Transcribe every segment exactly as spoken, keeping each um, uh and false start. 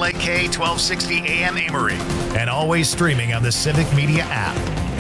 K L A K twelve sixty A M Amory, and always streaming on the Civic Media app.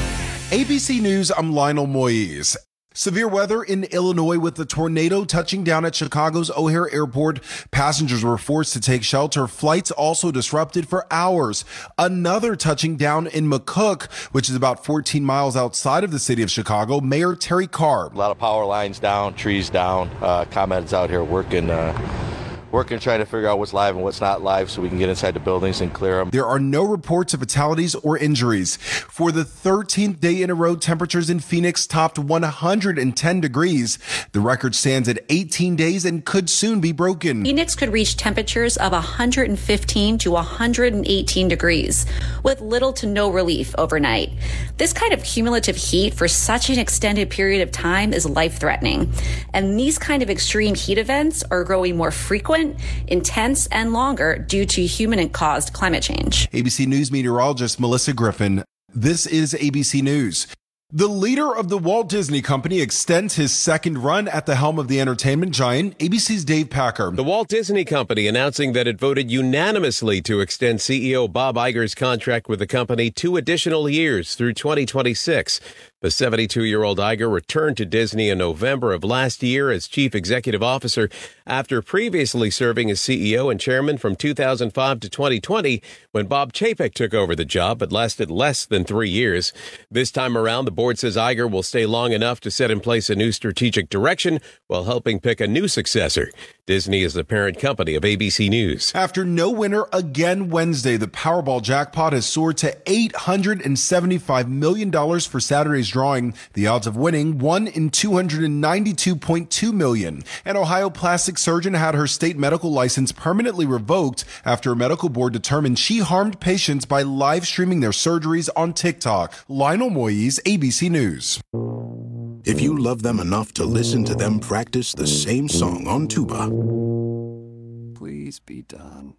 A B C News, I'm Lionel Moise. Severe weather in Illinois with the tornado touching down at Chicago's O'Hare Airport. Passengers were forced to take shelter. Flights also disrupted for hours. Another touching down in McCook, which is about fourteen miles outside of the city of Chicago. Mayor Terry Carr. A lot of power lines down, trees down. Uh, ComEd's out here working, uh, working, trying to figure out what's live and what's not live so we can get inside the buildings and clear them. There are no reports of fatalities or injuries. For the thirteenth day in a row, temperatures in Phoenix topped one hundred ten degrees. The record stands at eighteen days and could soon be broken. Phoenix could reach temperatures of one hundred fifteen to one hundred eighteen degrees, with little to no relief overnight. This kind of cumulative heat for such an extended period of time is life-threatening. And these kind of extreme heat events are growing more frequent, intense, and longer due to human-caused climate change. A B C News meteorologist Melissa Griffin. This is A B C News. The leader of the Walt Disney Company extends his second run at the helm of the entertainment giant. A B C's Dave Packer. The Walt Disney Company announcing that it voted unanimously to extend C E O Bob Iger's contract with the company two additional years through twenty twenty-six. The seventy-two-year-old Iger returned to Disney in November of last year as chief executive officer after previously serving as C E O and chairman from two thousand five to twenty twenty when Bob Chapek took over the job, but lasted less than three years. This time around, the board says Iger will stay long enough to set in place a new strategic direction while helping pick a new successor. Disney is the parent company of A B C News. After no winner again Wednesday, the Powerball jackpot has soared to eight hundred seventy-five million dollars for Saturday's drawing. The odds of winning, one in two hundred ninety-two point two million. An Ohio plastic surgeon had her state medical license permanently revoked after a medical board determined she harmed patients by live streaming their surgeries on TikTok. Lionel Moise, A B C News. If you love them enough to listen to them practice the same song on tuba, please be done.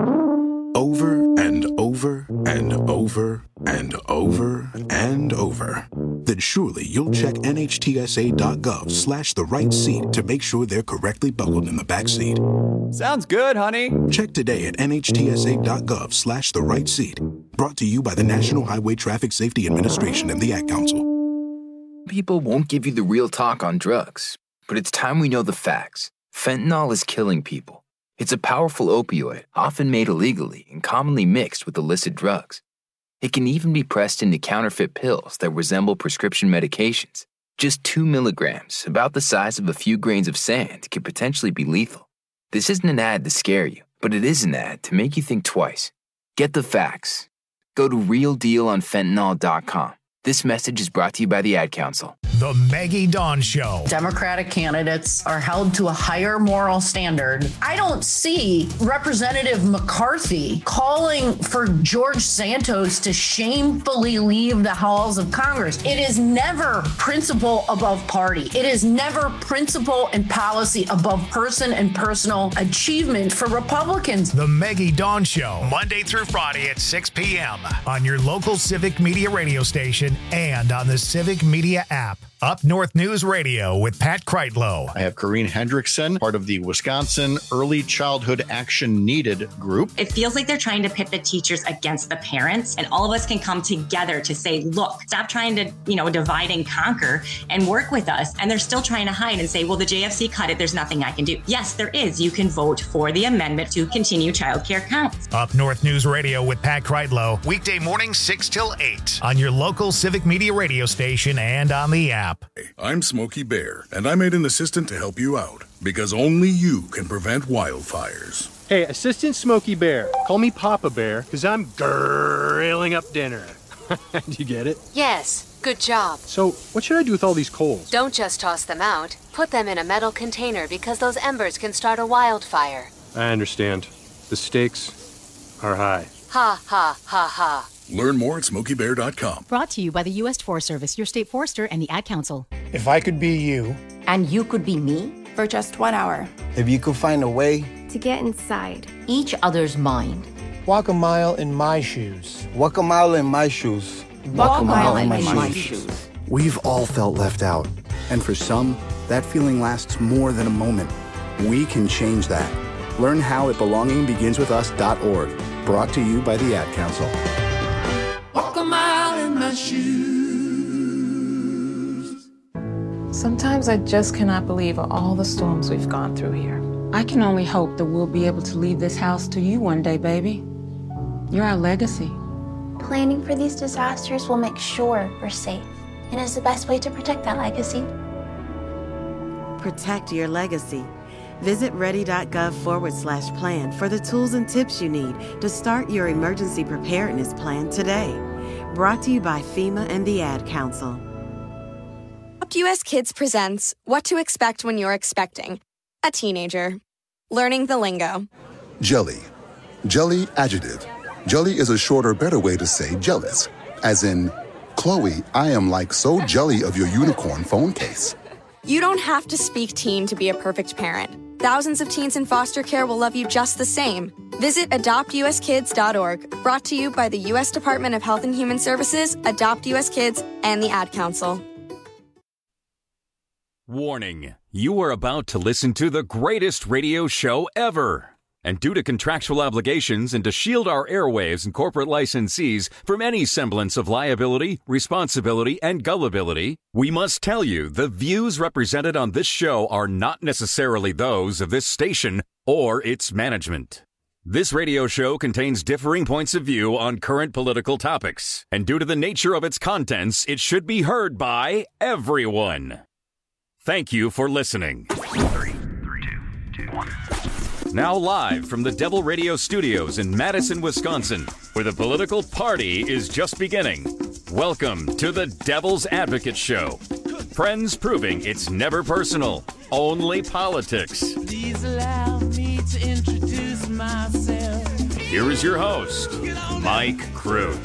Over and over and over and over and over, then surely you'll check nhtsa.gov slash the right seat to make sure they're correctly buckled in the back seat. Sounds good, honey. Check today at nhtsa.gov slash the right seat. Brought to you by the National Highway Traffic Safety Administration and the Ad Council. People won't give you the real talk on drugs, but it's time we know the facts. Fentanyl is killing people. It's a powerful opioid, often made illegally and commonly mixed with illicit drugs. It can even be pressed into counterfeit pills that resemble prescription medications. Just two milligrams, about the size of a few grains of sand, can potentially be lethal. This isn't an ad to scare you, but it is an ad to make you think twice. Get the facts. Go to real deal on fentanyl dot com. This message is brought to you by the Ad Council. The Maggie Dawn Show. Democratic candidates are held to a higher moral standard. I don't see Representative McCarthy calling for George Santos to shamefully leave the halls of Congress. It is never principle above party. It is never principle and policy above person and personal achievement for Republicans. The Maggie Dawn Show, Monday through Friday at six p.m. on your local Civic Media radio station and on the Civic Media app. Up North News Radio with Pat Kreitlow. I have Corrine Hendrickson, part of the Wisconsin Early Childhood Action Needed group. It feels like they're trying to pit the teachers against the parents, and all of us can come together to say, look, stop trying to, you know, divide and conquer and work with us. And they're still trying to hide and say, well, the J F C cut it. There's nothing I can do. Yes, there is. You can vote for the amendment to continue childcare counts. Up North News Radio with Pat Kreitlow, weekday morning six till eight on your local Civic Media radio station and on the app. I'm Smokey Bear, and I made an assistant to help you out, because only you can prevent wildfires. Hey, Assistant Smokey Bear, call me Papa Bear, because I'm grilling up dinner. Do you get it? Yes, good job. So, what should I do with all these coals? Don't just toss them out. Put them in a metal container, because those embers can start a wildfire. I understand. The stakes are high. Ha, ha, ha, ha. Learn more at smokey bear dot com. Brought to you by the U S Forest Service, your state forester, and the Ad Council. If I could be you. And you could be me. For just one hour. If you could find a way. To get inside. Each other's mind. Walk a mile in my shoes. Walk a mile in my shoes. Walk, Walk a mile, mile in, in my, my shoes. shoes. We've all felt left out. And for some, that feeling lasts more than a moment. We can change that. Learn how at belonging begins with us dot org. Brought to you by the Ad Council. Walk a mile in my shoes. Sometimes I just cannot believe all the storms we've gone through here. I can only hope that we'll be able to leave this house to you one day, baby. You're our legacy. Planning for these disasters will make sure we're safe, and is the best way to protect that legacy. Protect your legacy. Visit ready.gov forward slash plan for the tools and tips you need to start your emergency preparedness plan today. Brought to you by FEMA and the Ad Council. U S Kids presents What to Expect When You're Expecting a Teenager. Learning the lingo. Jelly. Jelly adjective. Jelly is a shorter, better way to say jealous. As in, Chloe, I am like so jelly of your unicorn phone case. You don't have to speak teen to be a perfect parent. Thousands of teens in foster care will love you just the same. Visit adopt u s kids dot org. Brought to you by the U S Department of Health and Human Services, Adopt U S Kids, and the Ad Council. Warning, you are about to listen to the greatest radio show ever. And due to contractual obligations and to shield our airwaves and corporate licensees from any semblance of liability, responsibility, and gullibility, we must tell you the views represented on this show are not necessarily those of this station or its management. This radio show contains differing points of view on current political topics, and due to the nature of its contents, it should be heard by everyone. Thank you for listening. Three, three, two, two, one. Now live from the Devil Radio Studios in Madison, Wisconsin, where the political party is just beginning. Welcome to the Devil's Advocate Show. Friends proving it's never personal, only politics. Please allow me to introduce myself. Here is your host, Mike Crute.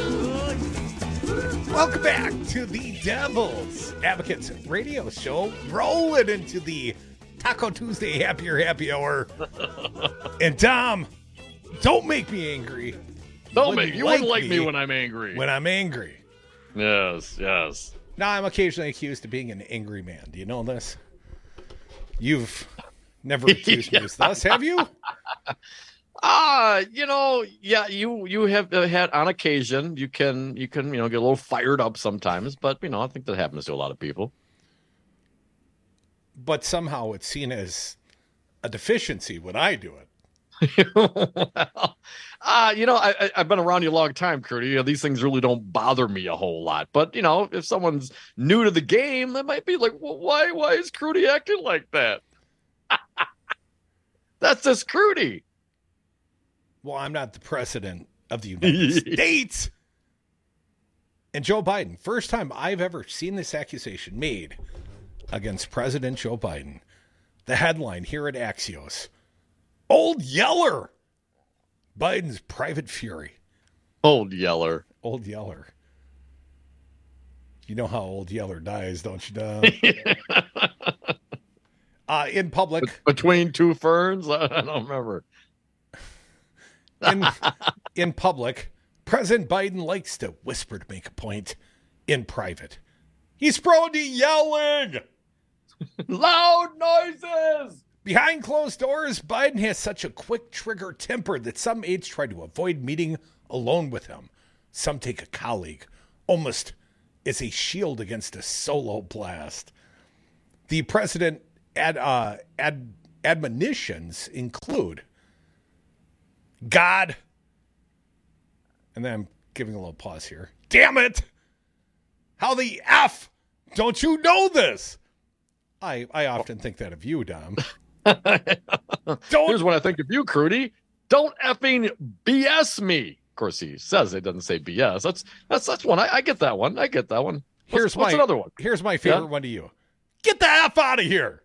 Welcome back to the Devil's Advocates Radio Show. Rolling into the Taco Tuesday Happier Happy Hour. And Tom, don't make me angry. Don't make you like wouldn't like me, me when I'm angry. When I'm angry. Yes, yes. Now I'm occasionally accused of being an angry man. Do you know this? You've never accused yeah. me of this, have you? Ah, uh, you know, yeah, you you have had on occasion. You can you can you know get a little fired up sometimes, but you know I think that happens to a lot of people. But somehow it's seen as a deficiency when I do it. well, uh, you know, I, I, I've been around you a long time, Curdy. You know, these things really don't bother me a whole lot. But, you know, if someone's new to the game, they might be like, well, why, why is Crudy acting like that? That's just Crudy. Well, I'm not the president of the United States. And Joe Biden, first time I've ever seen this accusation made against President Joe Biden. The headline here at Axios: Old Yeller, Biden's private fury. Old Yeller. Old Yeller. You know how Old Yeller dies, don't you, Don? uh, in public. Between two ferns? I don't remember. in, in public, President Biden likes to whisper to make a point. In private, he's prone to yelling. Loud noises! Behind closed doors, Biden has such a quick trigger temper that some aides try to avoid meeting alone with him. Some take a colleague, almost as a shield against a solo blast. The president ad, uh, ad, admonitions include God, and then I'm giving a little pause here. Damn it! How the F don't you know this? I, I often think that of you, Dom. Don't. Here's what I think of you, Crudy. Don't effing B S me. Of course, he says it doesn't say B S. That's that's that's one. I, I get that one. I get that one. What's, here's what's my, another one. Here's my favorite yeah? one to you. Get the F out of here.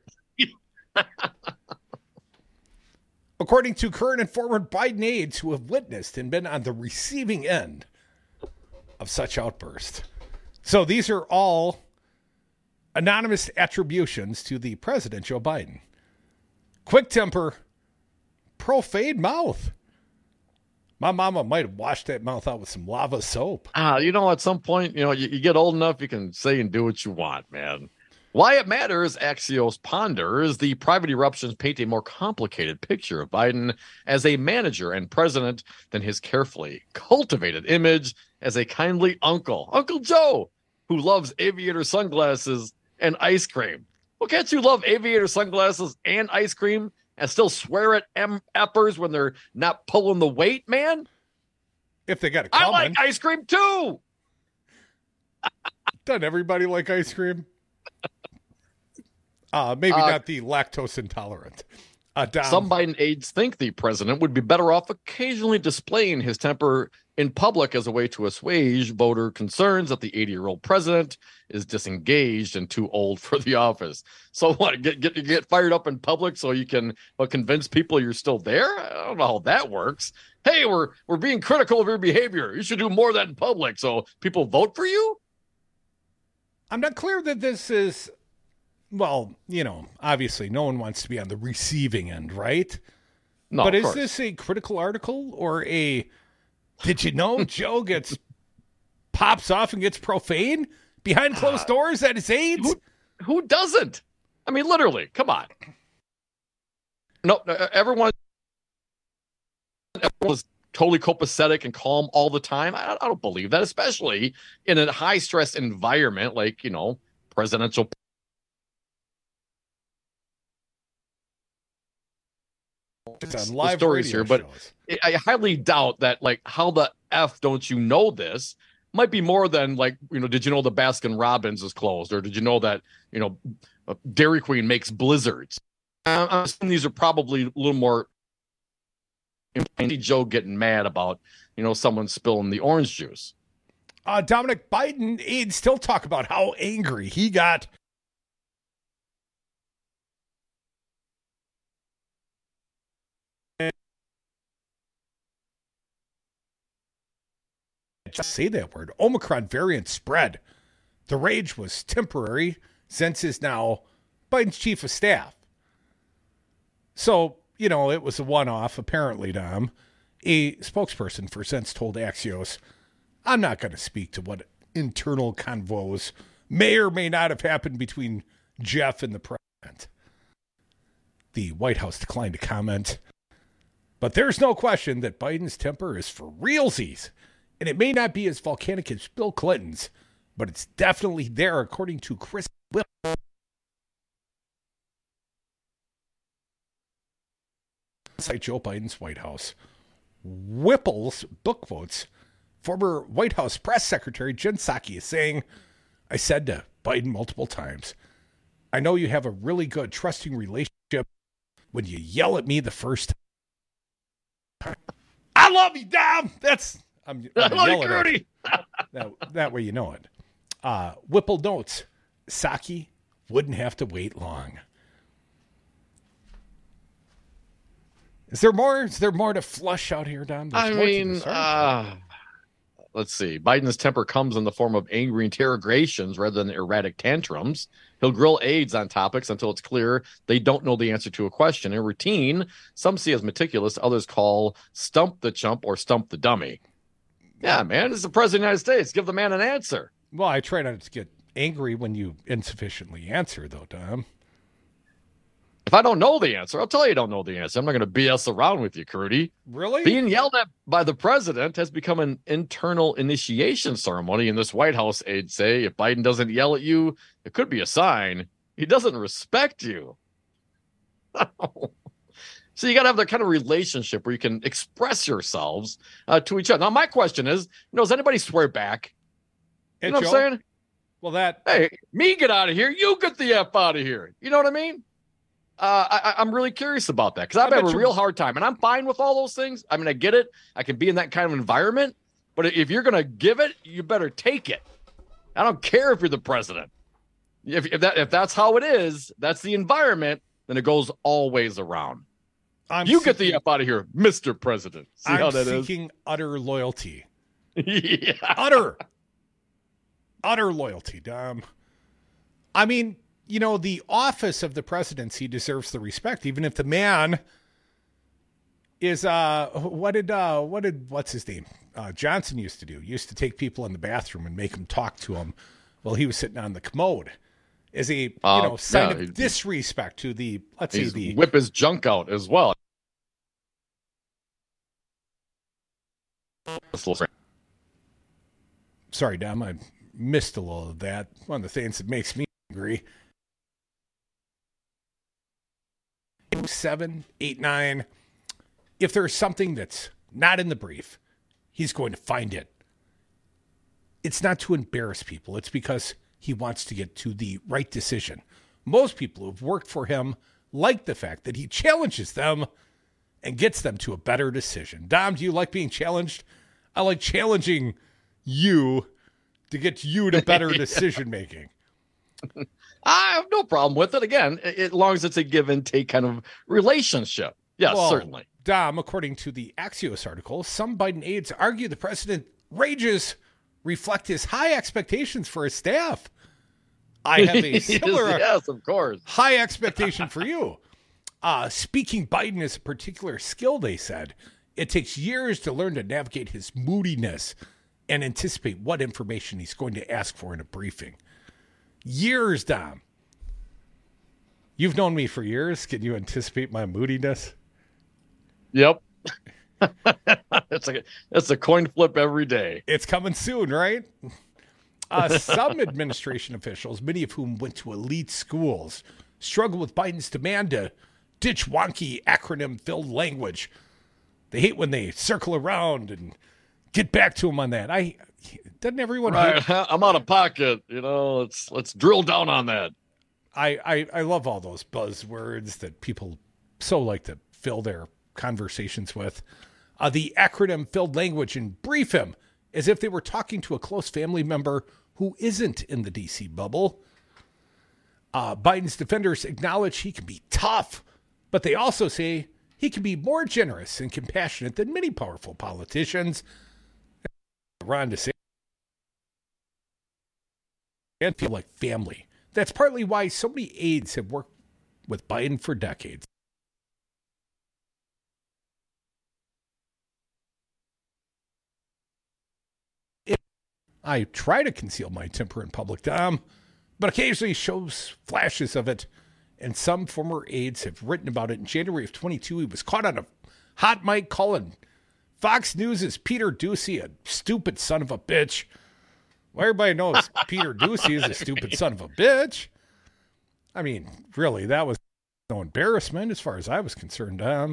According to current and former Biden aides who have witnessed and been on the receiving end of such outbursts. So these are all anonymous attributions to the president, Joe Biden. Quick temper, profane mouth. My mama might have washed that mouth out with some lava soap. Ah, you know, at some point, you know, you, you get old enough, you can say and do what you want, man. Why it matters, Axios ponders. The private eruptions paint a more complicated picture of Biden as a manager and president than his carefully cultivated image as a kindly uncle, Uncle Joe, who loves aviator sunglasses and ice cream. Well, can't you love aviator sunglasses and ice cream and still swear at M F'ers when they're not pulling the weight, man? If they got it I coming. like ice cream too. Doesn't everybody like ice cream? Uh, maybe Uh, not the lactose intolerant. Uh, Dom, Some Biden aides think the president would be better off occasionally displaying his temper in public as a way to assuage voter concerns that the eighty-year-old president is disengaged and too old for the office. So what, get get get fired up in public so you can uh, convince people you're still there? I don't know how that works. Hey, we're we're being critical of your behavior. You should do more of that in public so people vote for you? I'm not clear that this is, well, you know, obviously no one wants to be on the receiving end, right? No, but of is course. this a critical article or a, did you know Joe gets, pops off and gets profane behind closed doors at his aides? Who, who doesn't? I mean, literally, come on. No, uh, everyone, everyone was totally copacetic and calm all the time. I, I don't believe that, especially in a high-stress environment like, you know, presidential. Just on the live stories radio here, but shows. I I highly doubt that, like, how the F don't you know this might be more than, like, you know, did you know the Baskin Robbins is closed? Or did you know that, you know, Dairy Queen makes blizzards? Uh, I'm assuming these are probably a little more. I see Joe getting mad about, you know, someone spilling the orange juice. Uh, Dominic Biden aides still talk about how angry he got. Just say that word. Omicron variant spread. The rage was temporary. Sense is now Biden's chief of staff. So, you know, it was a one-off, apparently, Dom. A spokesperson for Sense told Axios, I'm not going to speak to what internal convos may or may not have happened between Jeff and the president. The White House declined to comment. But there's no question that Biden's temper is for realsies. And it may not be as volcanic as Bill Clinton's, but it's definitely there, according to Chris Whipple. Inside Joe Biden's White House. Whipple's book quotes former White House press secretary Jen Psaki is saying, I said to Biden multiple times, I know you have a really good, trusting relationship when you yell at me the first time. I love you, Dom. That's... I'm, I'm I love yelling you, at Rudy. that, that way you know it. Uh, Whipple notes, Psaki wouldn't have to wait long. Is there more? Is there more to flush out here, Don? There's I more to mean, this uh, let's see. Biden's temper comes in the form of angry interrogations rather than erratic tantrums. He'll grill aides on topics until it's clear they don't know the answer to a question. In routine, some see as meticulous, others call stump the chump or stump the dummy. Yeah, man, this is the president of the United States. Give the man an answer. Well, I try not to get angry when you insufficiently answer, though, Dom. If I don't know the answer, I'll tell you I don't know the answer. I'm not going to B S around with you, Crudy. Really? Being yelled at by the president has become an internal initiation ceremony in this White House, aides say. If Biden doesn't yell at you, it could be a sign he doesn't respect you. So you got to have that kind of relationship where you can express yourselves uh, to each other. Now, my question is, you know, does anybody swear back? You Hey, know what Joe? I'm saying? Well, that... Hey, me get out of here. You get the F out of here. You know what I mean? Uh, I, I'm really curious about that because I've I had bet a you- real hard time, and I'm fine with all those things. I mean, I get it. I can be in that kind of environment, but if you're going to give it, you better take it. I don't care if you're the president. If, if that if that's how it is, that's the environment, then it goes always around. I'm you get the seeking- F out of here, Mister President. See I'm how that is? seeking utter loyalty. Yeah. Utter. Utter loyalty, Dom. I mean, you know, the office of the presidency deserves the respect, even if the man is, uh, what did, uh, what did, what's his name? Uh, Johnson used to do. He used to take people in the bathroom and make them talk to him while he was sitting on the commode. as a you Uh, know sign yeah, of he- disrespect to the let's say He's the whip his junk out as well. Sorry, Dom, I missed a little of that. One of the things that makes me angry. Seven, eight, nine. If there's something that's not in the brief, he's going to find it. It's not to embarrass people. It's because he wants to get to the right decision. Most people who've worked for him like the fact that he challenges them and gets them to a better decision. Dom, do you like being challenged? I like challenging you to get you to better decision making. I have no problem with it. Again, a- as long as it's a give and take kind of relationship. Yes, Well, certainly. Dom, according to the Axios article, some Biden aides argue the president rages reflect his high expectations for his staff. I have a similar yes, of course. high expectation for you. Uh, speaking Biden is a particular skill, they said. It takes years to learn to navigate his moodiness and anticipate what information he's going to ask for in a briefing. Years, Dom. You've known me for years. Can you anticipate my moodiness? Yep. it's a it's a coin flip every day. It's coming soon, right? Uh, some administration officials, many of whom went to elite schools, struggle with Biden's demand to ditch wonky acronym-filled language. They hate when they circle around and get back to him on that. I doesn't everyone Right. hate? I'm out of pocket. You know, let's let's drill down on that. I, I I love all those buzzwords that people so like to fill their conversations with. Uh, the acronym-filled language and brief him as if they were talking to a close family member who isn't in the D C bubble. Uh, Biden's defenders acknowledge he can be tough, but they also say he can be more generous and compassionate than many powerful politicians. Ron DeSantis and feel like family. That's partly why so many aides have worked with Biden for decades. I try to conceal my temper in public, Dom, but occasionally shows flashes of it, and some former aides have written about it. In January of twenty-two, he was caught on a hot mic calling Fox News' Peter Doocy a stupid son of a bitch. Well, everybody knows Peter Doocy is a stupid son of a bitch. I mean, really, that was no embarrassment as far as I was concerned, Dom.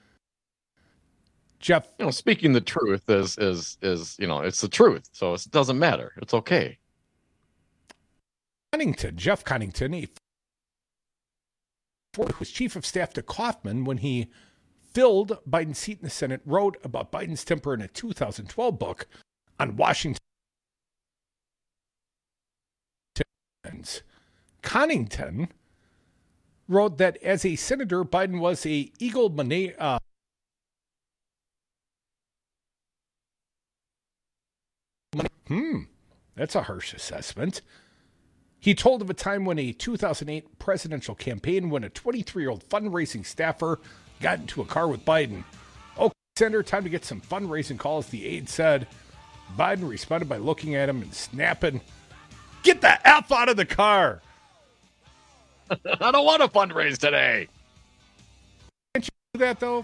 Jeff, You know, speaking the truth is is is you know, it's the truth, so it doesn't matter. It's okay. Connington, Jeff Connington, he was chief of staff to Kaufman when he filled Biden's seat in the Senate, wrote about Biden's temper in a two thousand twelve book on Washington. Connington wrote that as a senator, Biden was a egomaniac. Uh, hmm, that's a harsh assessment. He told of a time when a two thousand eight presidential campaign, when a twenty-three-year-old fundraising staffer got into a car with Biden. Okay, Senator, time to get some fundraising calls, the aide said. Biden responded by looking at him and snapping, "Get the F out of the car." I don't want to fundraise today. Can't you do that, though?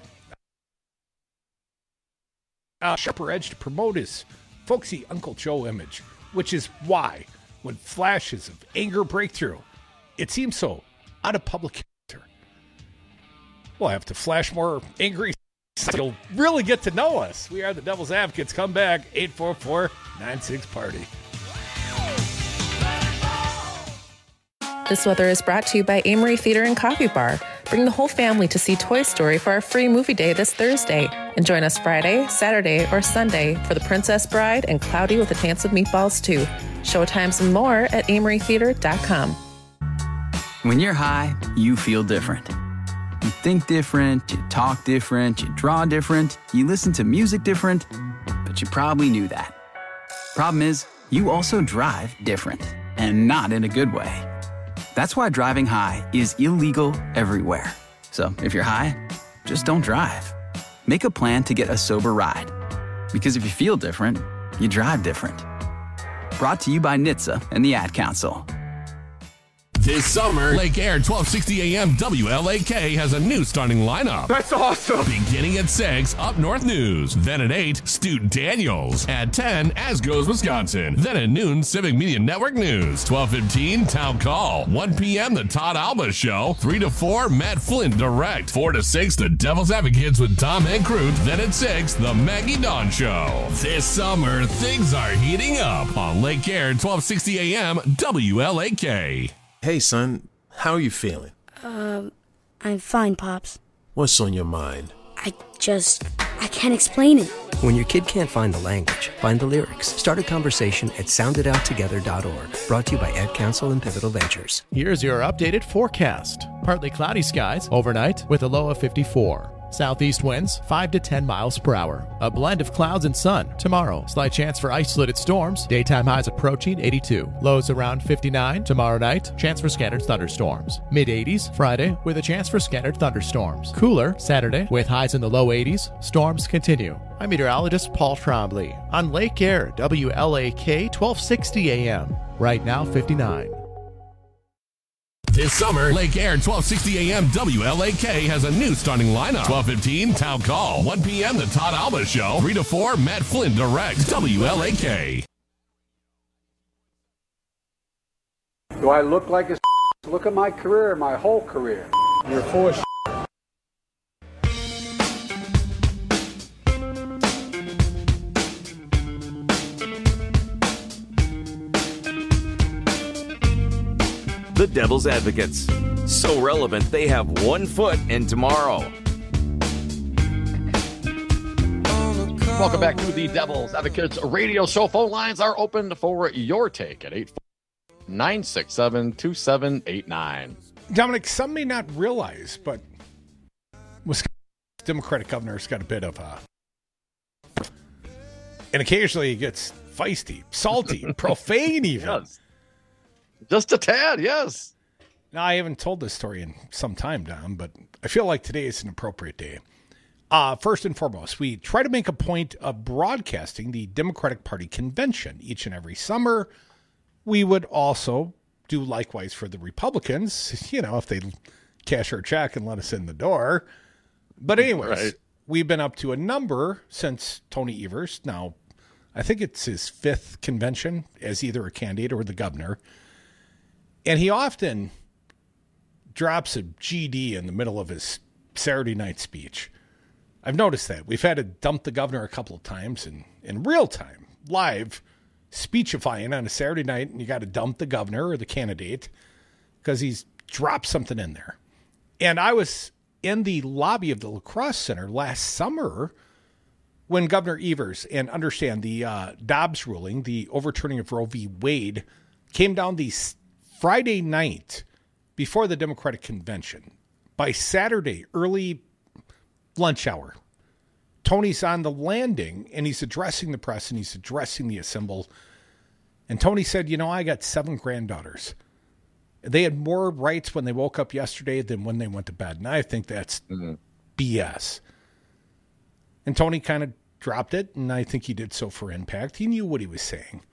Uh, sharper edge to promote his folksy Uncle Joe image, which is why, when flashes of anger break through, it seems so out of public character. We'll have to flash more angry so you'll really get to know us. We are the Devil's Advocates. Come back, eight four four, nine six, party. This weather is brought to you by Amory Theater and Coffee Bar. Bring the whole family to see Toy Story for our free movie day this Thursday. And join us Friday, Saturday, or Sunday for The Princess Bride and Cloudy with a Chance of Meatballs too. Showtimes and more at amory theater dot com. When you're high, you feel different. You think different, you talk different, you draw different, you listen to music different, but you probably knew that. Problem is, you also drive different, and not in a good way. That's why driving high is illegal everywhere. So if you're high, just don't drive. Make a plan to get a sober ride. Because if you feel different, you drive different. Brought to you by N H T S A and the Ad Council. This summer, Lake Air twelve sixty A M W L A K has a new starting lineup. That's awesome. Beginning at six, Up North News. Then at eight, Stu Daniels. At ten, As Goes Wisconsin. Then at noon, Civic Media Network News. twelve fifteen, Town Call. one p.m., The Todd Alba Show. three to four, Matt Flynn Direct. four to six, The Devil's Advocates with Tom Hankroot. Then at six, The Maggie Dawn Show. This summer, things are heating up on Lake Air twelve sixty A M W L A K. Hey, son, how are you feeling? Um, I'm fine, Pops. What's on your mind? I just, I can't explain it. When your kid can't find the language, find the lyrics. Start a conversation at sound it out together dot org. Brought to you by Ad Council and Pivotal Ventures. Here's your updated forecast. Partly cloudy skies overnight with a low of fifty-four. Southeast winds five to ten miles per hour. A blend of clouds and sun. Tomorrow, slight chance for isolated storms. Daytime highs approaching eighty-two. Lows around fifty-nine. Tomorrow night, chance for scattered thunderstorms. mid eighties Friday with a chance for scattered thunderstorms. Cooler Saturday with highs in the low eighties. Storms continue. I'm meteorologist Paul Trombley on Lake Air W L A K twelve sixty A M. Right now fifty-nine. This summer, Lake Air twelve sixty A M W L A K has a new starting lineup. twelve fifteen, Town Call. one p.m., The Todd Alba Show. three to four, Matt Flynn Direct. W L A K. Do I look like a Look at my career, my whole career. You're full of The Devil's Advocates. So relevant, they have one foot in tomorrow. Welcome back to the Devil's Advocates radio show. Phone lines are open for your take at eight four nine six seven two seven eight nine. Dominic, some may not realize, but Wisconsin Democratic governor's got a bit of a... And occasionally he gets feisty, salty, profane even. Yes. Just a tad, yes. Now, I haven't told this story in some time, Dom, but I feel like today is an appropriate day. Uh, first and foremost, we try to make a point of broadcasting the Democratic Party convention each and every summer. We would also do likewise for the Republicans, you know, if they cash our check and let us in the door. But anyways, right. We've been up to a number since Tony Evers. Now, I think it's his fifth convention as either a candidate or the governor. And he often drops a G D in the middle of his Saturday night speech. I've noticed that. We've had to dump the governor a couple of times in, in real time, live, speechifying on a Saturday night, and you got to dump the governor or the candidate because he's dropped something in there. And I was in the lobby of the La Crosse Center last summer when Governor Evers, and understand the uh, Dobbs ruling, the overturning of Roe v. Wade, came down the Friday night before the Democratic convention. By Saturday, early lunch hour, Tony's on the landing and he's addressing the press and he's addressing the assembled. And Tony said, you know, I got seven granddaughters. They had more rights when they woke up yesterday than when they went to bed. And I think that's mm-hmm. B S. And Tony kind of dropped it, and I think he did so for impact. He knew what he was saying.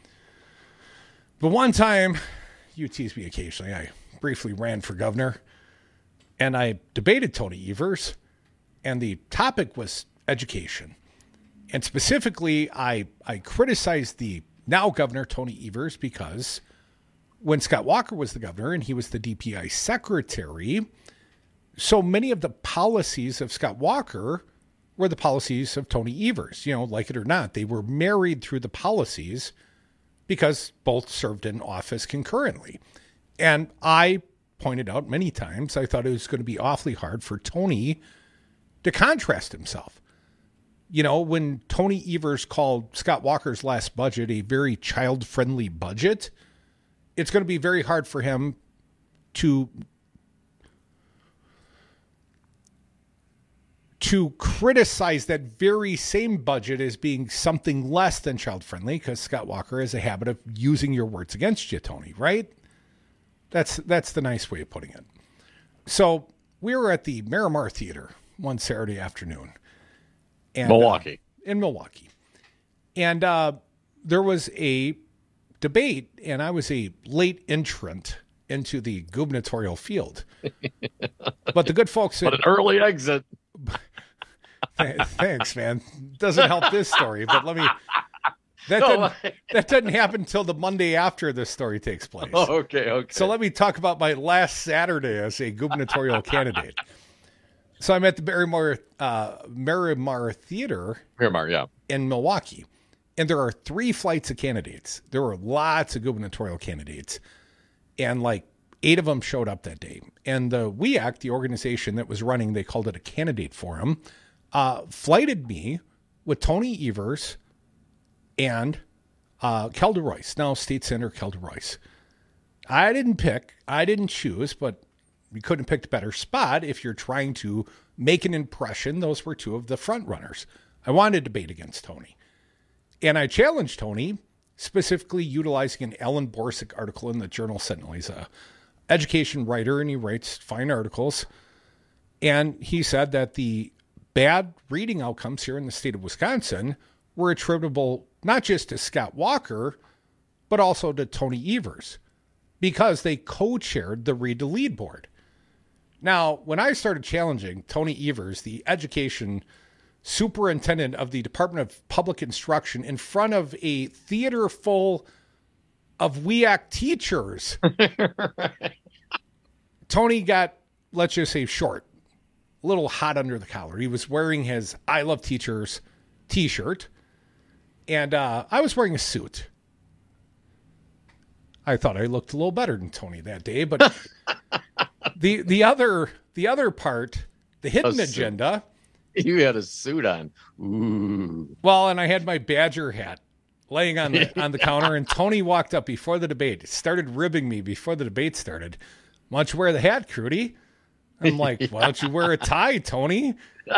But one time, you tease me occasionally, I briefly ran for governor, and I debated Tony Evers, and the topic was education. And specifically, I, I criticized the now governor, Tony Evers, because when Scott Walker was the governor and he was the D P I secretary, so many of the policies of Scott Walker were the policies of Tony Evers. You know, like it or not, they were married through the policies because both served in office concurrently. And I pointed out many times, I thought it was going to be awfully hard for Tony to contrast himself. You know, when Tony Evers called Scott Walker's last budget a very child-friendly budget, it's going to be very hard for him to to criticize that very same budget as being something less than child-friendly, because Scott Walker has a habit of using your words against you, Tony, right? That's that's the nice way of putting it. So we were at the Miramar Theater one Saturday afternoon. And, Milwaukee. Uh, in Milwaukee. And uh, there was a debate, and I was a late entrant into the gubernatorial field. But the good folks... But an early exit. Thanks, man. Doesn't help this story, but let me... That, No, doesn't, that doesn't happen until the Monday after this story takes place. Oh, okay, okay. So let me talk about my last Saturday as a gubernatorial candidate. So I'm at the Miramar, uh, Miramar Theater Miramar, yeah. in Milwaukee. And there are three flights of candidates. There were lots of gubernatorial candidates. And like eight of them showed up that day. And the W E A C, the organization that was running, they called it a candidate forum, uh, flighted me with Tony Evers and uh, Kelda Royce, now State Senator Kelda Royce. I didn't pick, I didn't choose, but we couldn't have picked a better spot if you're trying to make an impression. Those were two of the front runners. I wanted to debate against Tony. And I challenged Tony, specifically utilizing an Alan Borsick article in the Journal Sentinel. He's an education writer, and he writes fine articles. And he said that the bad reading outcomes here in the state of Wisconsin were attributable not just to Scott Walker, but also to Tony Evers, because they co-chaired the Read to Lead board. Now, when I started challenging Tony Evers, the education superintendent of the Department of Public Instruction, in front of a theater full of W E A C teachers, Tony got, let's just say, short, a little hot under the collar. He was wearing his I Love Teachers t-shirt, and uh, I was wearing a suit. I thought I looked a little better than Tony that day, but the the other the other part, the hidden agenda. You had a suit on. Ooh. Well, and I had my Badger hat laying on the on the counter, and Tony walked up before the debate, started ribbing me before the debate started. Why don't you wear the hat, Crudy? I'm like, why don't you wear a tie, Tony?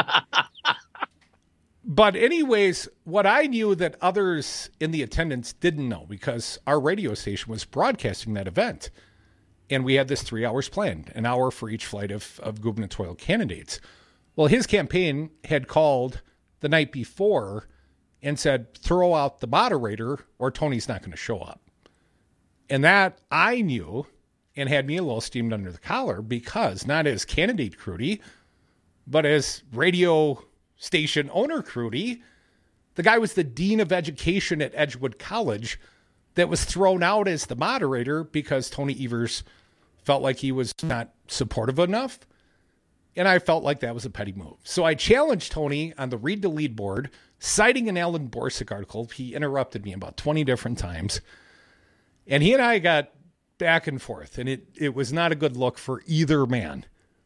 But anyways, what I knew that others in the attendance didn't know, because our radio station was broadcasting that event. And we had this three hours planned, an hour for each flight of, of gubernatorial candidates. Well, his campaign had called the night before and said, throw out the moderator or Tony's not going to show up. And that I knew and had me a little steamed under the collar, because not as candidate Crudy, but as radio station owner Crudy, the guy was the dean of education at Edgewood College that was thrown out as the moderator because Tony Evers felt like he was not supportive enough. And I felt like that was a petty move. So I challenged Tony on the Read to Lead board, citing an Alan Borsick article. He interrupted me about twenty different times. And he and I got back and forth, and it, it was not a good look for either man.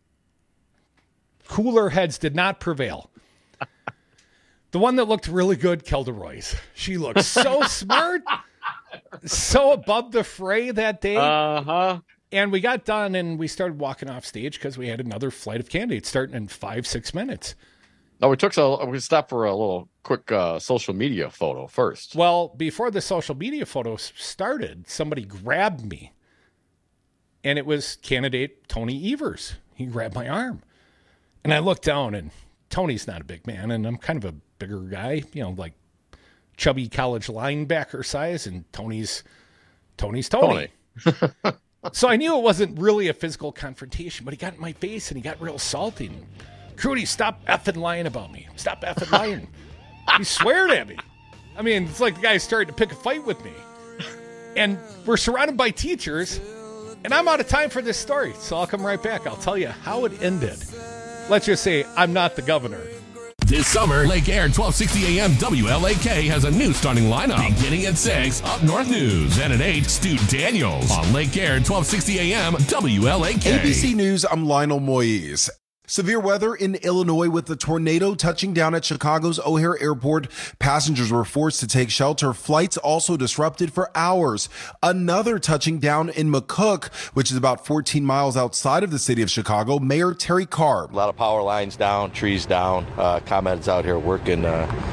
Cooler heads did not prevail. The one that looked really good, Kelda Royce. She looked so smart, so above the fray that day. Uh-huh. And we got done, and we started walking off stage because we had another flight of candidates starting in five, six minutes. No, we took so we stopped for a little quick uh, social media photo first. Well, before the social media photo started, somebody grabbed me, and it was candidate Tony Evers. He grabbed my arm, and I looked down, and Tony's not a big man, and I'm kind of a bigger guy, you know, like chubby college linebacker size, and Tony's Tony's Tony. Tony. So I knew it wasn't really a physical confrontation, but he got in my face and he got real salty. And, Crudy, stop effing lying about me. Stop effing lying. He sweared at me. I mean, it's like the guy started to pick a fight with me. And we're surrounded by teachers, and I'm out of time for this story, so I'll come right back. I'll tell you how it ended. Let's just say I'm not the governor. This summer, Lake Air twelve sixty A M W L A K has a new starting lineup. Beginning at six, Up North News. And at eight, Stu Daniels on Lake Air twelve sixty A M W L A K. A B C News, I'm Lionel Moise. Severe weather in Illinois with the tornado touching down at Chicago's O'Hare Airport. Passengers were forced to take shelter. Flights also disrupted for hours. Another touching down in McCook, which is about fourteen miles outside of the city of Chicago. Mayor Terry Carr. A lot of power lines down, trees down. Uh, ComEd's out here working uh,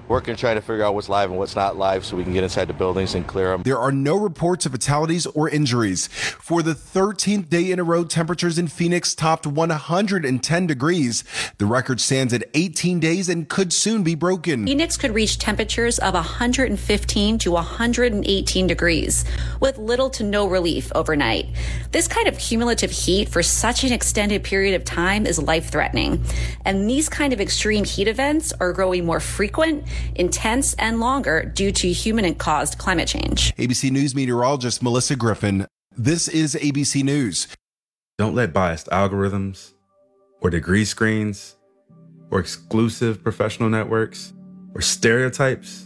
working trying to figure out what's live and what's not live so we can get inside the buildings and clear them. There are no reports of fatalities or injuries. For the thirteenth day in a row, temperatures in Phoenix topped one hundred ten degrees. The record stands at eighteen days and could soon be broken. Phoenix could reach temperatures of one hundred fifteen to one hundred eighteen degrees, with little to no relief overnight. This kind of cumulative heat for such an extended period of time is life-threatening. And these kind of extreme heat events are growing more frequent, intense, and longer due to human-caused climate change. A B C News meteorologist Melissa Griffin. This is A B C News. Don't let biased algorithms or degree screens or exclusive professional networks or stereotypes.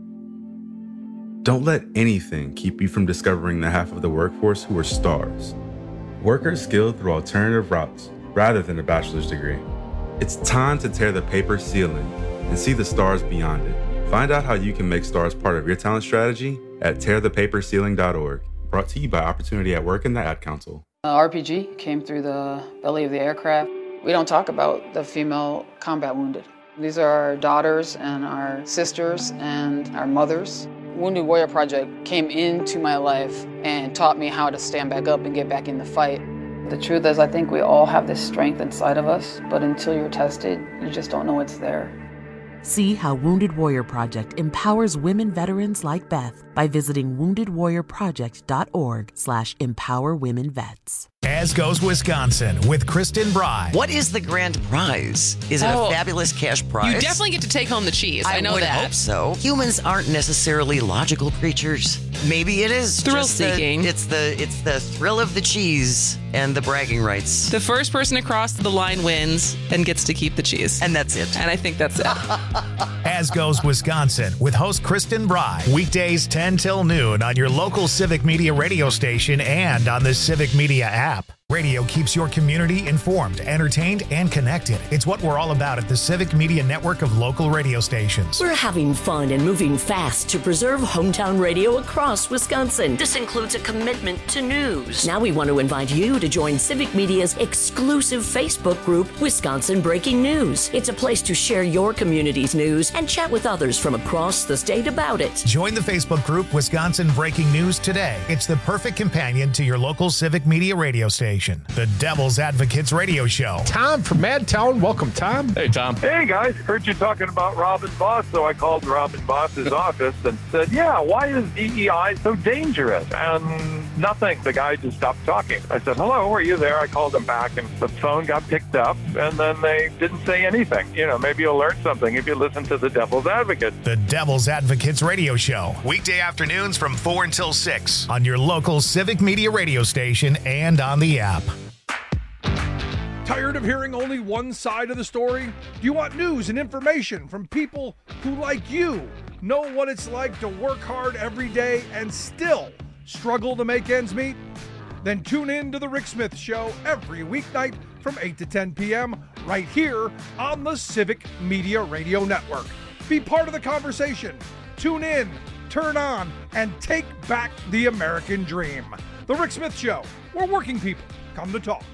Don't let anything keep you from discovering the half of the workforce who are stars. Workers skilled through alternative routes rather than a bachelor's degree. It's time to tear the paper ceiling and see the stars beyond it. Find out how you can make stars part of your talent strategy at tear the paper ceiling dot org. Brought to you by Opportunity at Work and the Ad Council. Uh, R P G came through the belly of the aircraft. We don't talk about the female combat wounded. These are our daughters and our sisters and our mothers. Wounded Warrior Project came into my life and taught me how to stand back up and get back in the fight. The truth is, I think we all have this strength inside of us, but until you're tested, you just don't know it's there. See how Wounded Warrior Project empowers women veterans like Beth by visiting wounded warrior project dot org slash empower women vets. As Goes Wisconsin with Kristen Bry. What is the grand prize? Is it Oh, a fabulous cash prize? You definitely get to take home the cheese. I, know would that. hope so. Humans aren't necessarily logical creatures. Maybe it is Thrill just the- seeking. it's the it's the thrill of the cheese and the bragging rights. The first person across the line wins and gets to keep the cheese. And that's it. And I think that's it. As Goes Wisconsin with host Kristen Bry. Weekdays ten till noon on your local Civic Media radio station and on the Civic Media app. Radio keeps your community informed, entertained, and connected. It's what we're all about at the Civic Media network of local radio stations. We're having fun and moving fast to preserve hometown radio across Wisconsin. This includes a commitment to news. Now we want to invite you to join Civic Media's exclusive Facebook group, Wisconsin Breaking News. It's a place to share your community's news and chat with others from across the state about it. Join the Facebook group Wisconsin Breaking News today. It's the perfect companion to your local Civic Media radio station. The Devil's Advocates Radio Show. Tom from Madtown. Welcome, Tom. Hey, Tom. Hey, guys. Heard you talking about Robin Boss, so I called Robin Boss's office and said, yeah, why is D E I so dangerous? And nothing. The guy just stopped talking. I said, hello, are you there? I called him back, and the phone got picked up, and then they didn't say anything. You know, maybe you'll learn something if you listen to the Devil's Advocate. The Devil's Advocates Radio Show. Weekday afternoons from four until six on your local Civic Media radio station and on the app. Tired of hearing only one side of the story? Do you want news and information from people who, like you, know what it's like to work hard every day and still struggle to make ends meet? Then tune in to The Rick Smith Show every weeknight from eight to ten p.m. right here on the Civic Media Radio Network. Be part of the conversation. Tune in, turn on, and take back the American dream. The Rick Smith Show, where working people come to talk.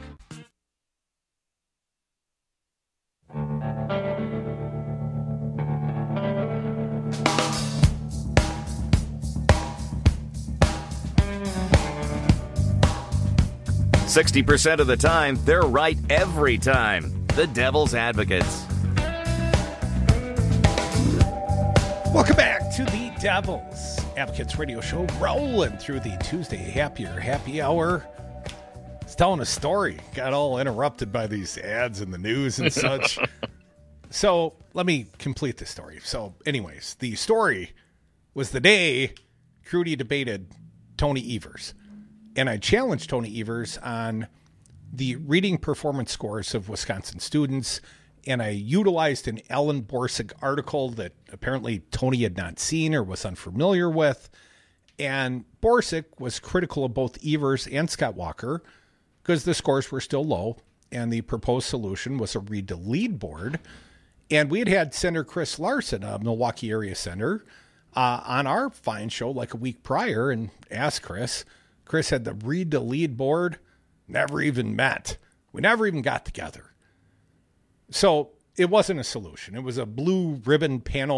sixty percent of the time, they're right every time. The Devil's Advocates. Welcome back to the Devil's Advocates Radio Show, rolling through the Tuesday Happier Happy Hour. It's telling a story. Got all interrupted by these ads in the news and such. So let me complete the story. So anyways, the story was the day Crudy debated Tony Evers. And I challenged Tony Evers on the reading performance scores of Wisconsin students. And I utilized an Ellen Borsig article that apparently Tony had not seen or was unfamiliar with. And Borsig was critical of both Evers and Scott Walker because the scores were still low. And the proposed solution was a read to lead board. And we had had Senator Chris Larson, a Milwaukee area senator, uh, on our fine show like a week prior and asked Chris. Chris had the read to lead board, never even met. We never even got together. So it wasn't a solution. It was a blue ribbon panel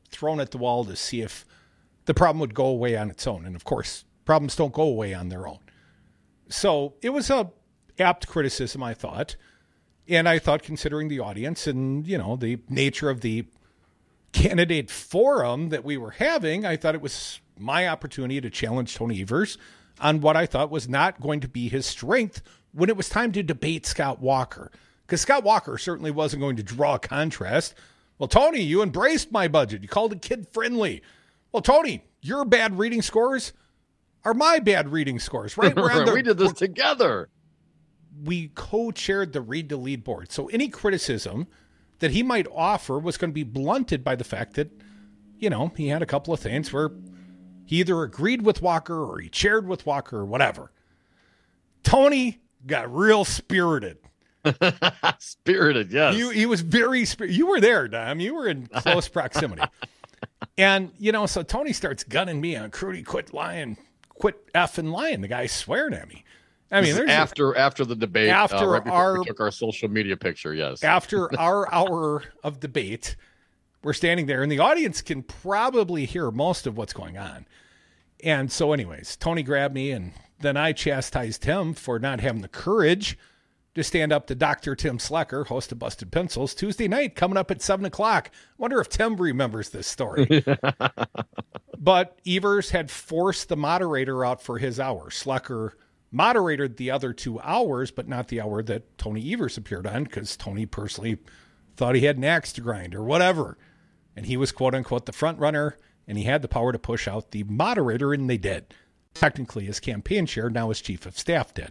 thrown at the wall to see if the problem would go away on its own. And of course, problems don't go away on their own. So it was a apt criticism, I thought. And I thought, considering the audience and, you know, the nature of the candidate forum that we were having, I thought it was my opportunity to challenge Tony Evers on what I thought was not going to be his strength when it was time to debate Scott Walker. Because Scott Walker certainly wasn't going to draw a contrast. Well, Tony, you embraced my budget. You called it kid-friendly. Well, Tony, your bad reading scores are my bad reading scores, right? We're on the, we did this together. We co-chaired the Read to Lead board. So any criticism that he might offer was going to be blunted by the fact that, you know, he had a couple of things where he either agreed with Walker or he chaired with Walker or whatever. Tony got real spirited. Spirited, yes. He, he was very spirited. You were there, Dom. You were in close proximity. And, you know, so Tony starts gunning me on Crudy, quit lying, quit effing lying. The guy's swearing at me. I mean, there's after a, after the debate, after uh, right before our, we took our social media picture, yes. After our hour of debate, we're standing there, and the audience can probably hear most of what's going on. And so anyways, Tony grabbed me, and then I chastised him for not having the courage to stand up to Doctor Tim Slecker, host of Busted Pencils, Tuesday night, coming up at seven o'clock. Wonder if Tim remembers this story. But Evers had forced the moderator out for his hour. Slecker moderated the other two hours, but not the hour that Tony Evers appeared on, because Tony personally thought he had an axe to grind or whatever. And he was, quote unquote, the front runner, and he had the power to push out the moderator, and they did. Technically, his campaign chair, now his chief of staff, did.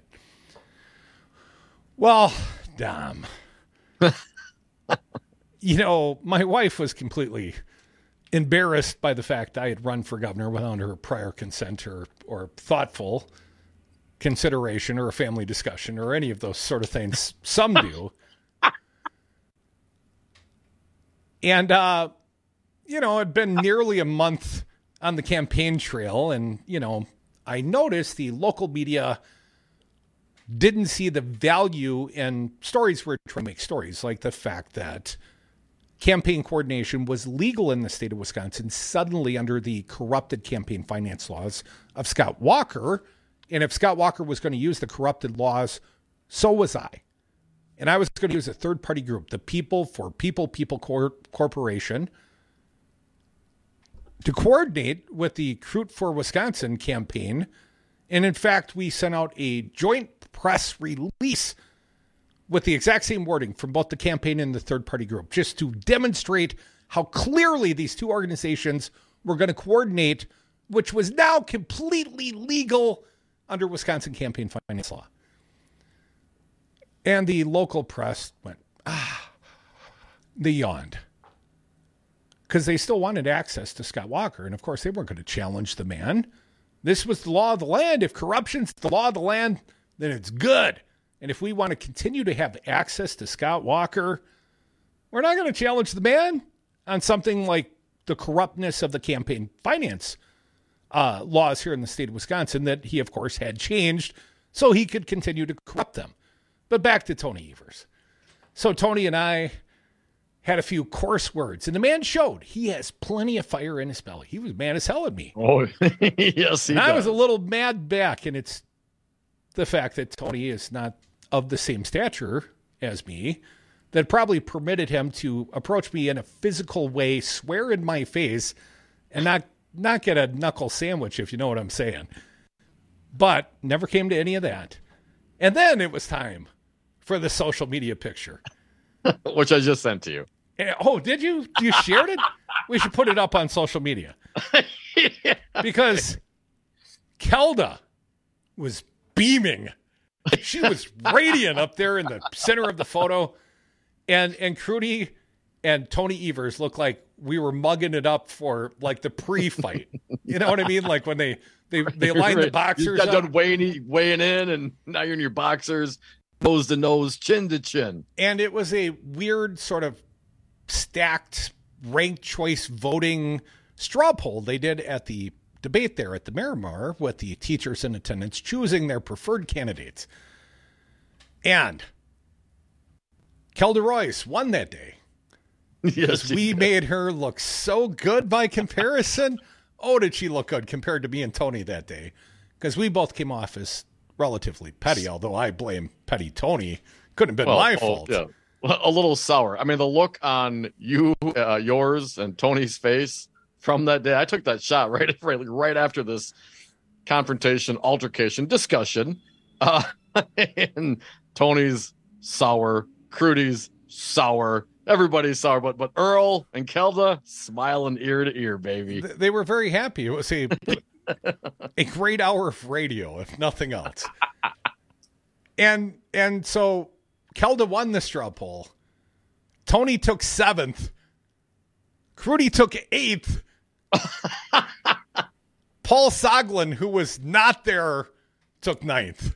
Well, Dom, you know, my wife was completely embarrassed by the fact I had run for governor without her prior consent or, or thoughtful consideration or a family discussion or any of those sort of things. Some do. And, uh, you know, it'd been nearly a month on the campaign trail. And, you know, I noticed the local media didn't see the value in stories we're trying to make stories, like the fact that campaign coordination was legal in the state of Wisconsin suddenly under the corrupted campaign finance laws of Scott Walker. And if Scott Walker was going to use the corrupted laws, so was I. And I was going to use a third-party group, the People for People People Cor- Corporation, to coordinate with the Crute for Wisconsin campaign. And in fact, we sent out a joint press release with the exact same wording from both the campaign and the third-party group, just to demonstrate how clearly these two organizations were going to coordinate, which was now completely legal under Wisconsin campaign finance law. And the local press went, ah, they yawned. Because they still wanted access to Scott Walker. And of course, they weren't going to challenge the man. This was the law of the land. If corruption's the law of the land, then it's good. And if we want to continue to have access to Scott Walker, we're not going to challenge the man on something like the corruptness of the campaign finance uh, laws here in the state of Wisconsin that he, of course, had changed so he could continue to corrupt them. But back to Tony Evers. So Tony and I had a few coarse words, and the man showed he has plenty of fire in his belly. He was mad as hell at me. Oh, yes, he And I does. was a little mad back, and it's the fact that Tony is not of the same stature as me that probably permitted him to approach me in a physical way, swear in my face, and not not get a knuckle sandwich, if you know what I'm saying. But never came to any of that. And then it was time for the social media picture. Which I just sent to you. And, oh, did you? You shared it? We should put it up on social media. Yeah. Because Kelda was beaming. She was radiant up there in the center of the photo. And and Crudy and Tony Evers looked like we were mugging it up for like the pre-fight. You know what I mean? Like when they they, they lined Right. the boxers You got up. done weighing, weighing in, and now you're in your boxers, nose to nose, chin to chin. And it was a weird sort of stacked ranked choice voting straw poll they did at the debate there at the Miramar with the teachers in attendance choosing their preferred candidates. And Kelda Royce won that day. Yes, we did. Made her look so good by comparison. Oh, did she look good compared to me and Tony that day? Because we both came off as relatively petty, although I blame petty Tony. Couldn't have been well, my oh, fault. Yeah. A little sour. I mean, the look on you, uh, yours, and Tony's face from that day. I took that shot right, right, right after this confrontation, altercation, discussion. Uh, and Tony's sour, Crudy's sour, everybody's sour, but but Earl and Kelda smiling ear to ear, baby. They were very happy. It was a a great hour of radio, if nothing else. And and so Kelda won the straw poll. Tony took seventh. Crudy took eighth. Paul Soglin, who was not there, took ninth.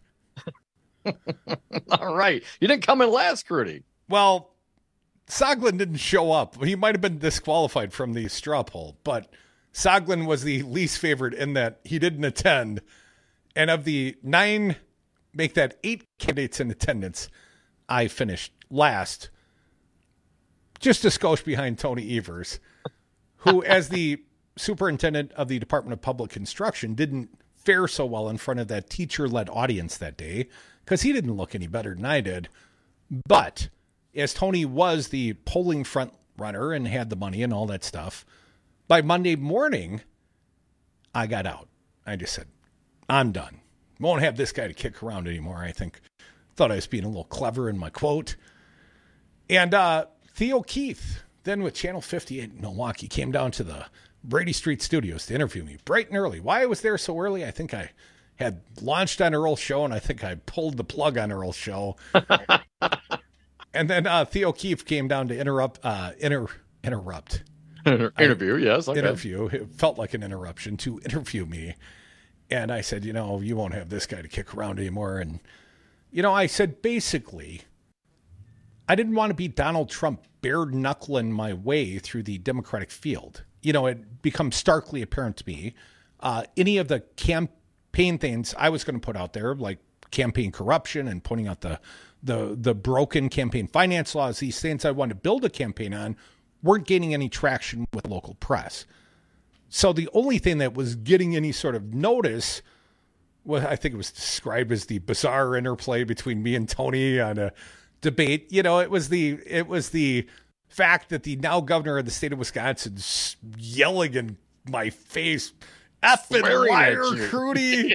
All right. You didn't come in last, Crudy. Well, Soglin didn't show up. He might have been disqualified from the straw poll, but Soglin was the least favorite in that he didn't attend. And of the nine, make that eight candidates in attendance, I finished last, just a skosh behind Tony Evers, who, as the superintendent of the Department of Public Instruction, didn't fare so well in front of that teacher-led audience that day because he didn't look any better than I did. But as Tony was the polling front runner and had the money and all that stuff, by Monday morning, I got out. I just said, I'm done. Won't have this guy to kick around anymore, I think. Thought I was being a little clever in my quote. And uh, Theo Keith, then with Channel fifty-eight in Milwaukee, came down to the Brady Street Studios to interview me bright and early. Why I was there so early, I think I had launched on Earl's show, and I think I pulled the plug on Earl's show. And then uh, Theo Keith came down to interrupt, uh, inter, interrupt. Interview, I, yes. Okay. Interview. It felt like an interruption to interview me. And I said, you know, you won't have this guy to kick around anymore. And, you know, I said, basically, I didn't want to be Donald Trump bare-knuckling my way through the Democratic field. You know, it becomes starkly apparent to me. Uh, any of the campaign things I was going to put out there, like campaign corruption and pointing out the, the, the broken campaign finance laws, these things I wanted to build a campaign on, weren't gaining any traction with local press. So the only thing that was getting any sort of notice was, I think it was described as the bizarre interplay between me and Tony on a debate. You know, it was the it was the fact that the now governor of the state of Wisconsin yelling in my face, effing liar, Crudy.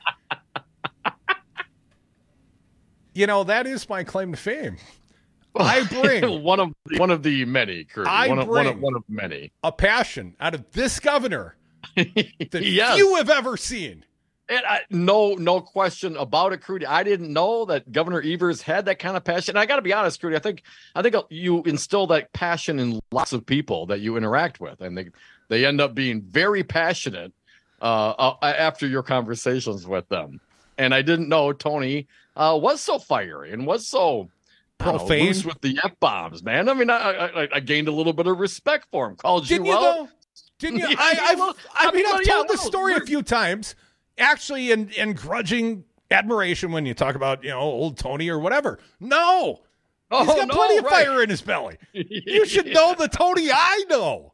You know, that is my claim to fame. I bring one of one of the many, Kurt. I one, of, bring one of one of many. A passion out of this governor that yes. few have ever seen. And I, no, no question about it, Crudy. I didn't know that Governor Evers had that kind of passion. And I got to be honest, Crudy. I think I think you instill that passion in lots of people that you interact with, and they they end up being very passionate uh, uh, after your conversations with them. And I didn't know Tony uh, was so fiery and was so. Profane. Loose with the F bombs, man. I mean, I, I I gained a little bit of respect for him. Called Didn't you, you out. Though? Didn't you? Yeah, I, I've, well, I mean, I've yeah, told the well, story a few times, actually, in, in grudging admiration when you talk about, you know, old Tony or whatever. No, oh, he's got no, plenty of right. fire in his belly. You should know the Tony I know.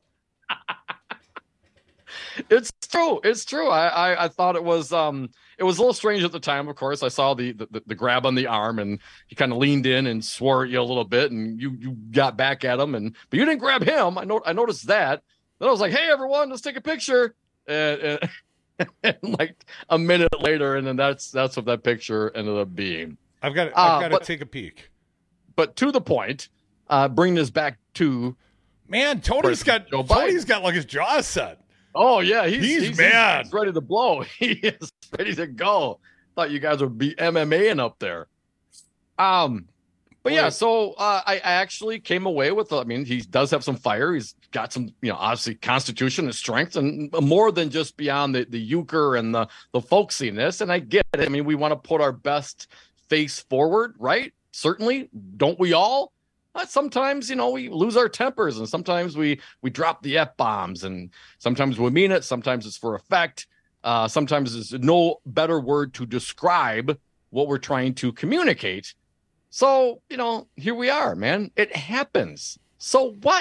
It's true. It's true. I, I I thought it was um it was a little strange at the time. Of course, I saw the the, the grab on the arm, and he kind of leaned in and swore at you a little bit, and you you got back at him, and but you didn't grab him. I know I noticed that. Then I was like, hey everyone, let's take a picture. And, and, and like a minute later, and then that's that's what that picture ended up being. I've got I've got uh, to take a peek. But to the point, uh, bring this back to man. Tony's got Joe Tony's Biden. got like his jaw set. Oh yeah, he's he's, he's mad. He's ready to blow. He is ready to go. Thought you guys would be MMAing up there. Um, but yeah, so uh, I, I actually came away with. I mean, he does have some fire. He's got some, you know, obviously constitution and strength, and more than just beyond the the euchre and the the folksiness. And I get it. I mean, we want to put our best face forward, right? Certainly, don't we all? But sometimes, you know, we lose our tempers, and sometimes we we drop the F bombs, and sometimes we mean it. Sometimes it's for effect. Uh, sometimes there's no better word to describe what we're trying to communicate. So, you know, here we are, man. It happens. So what?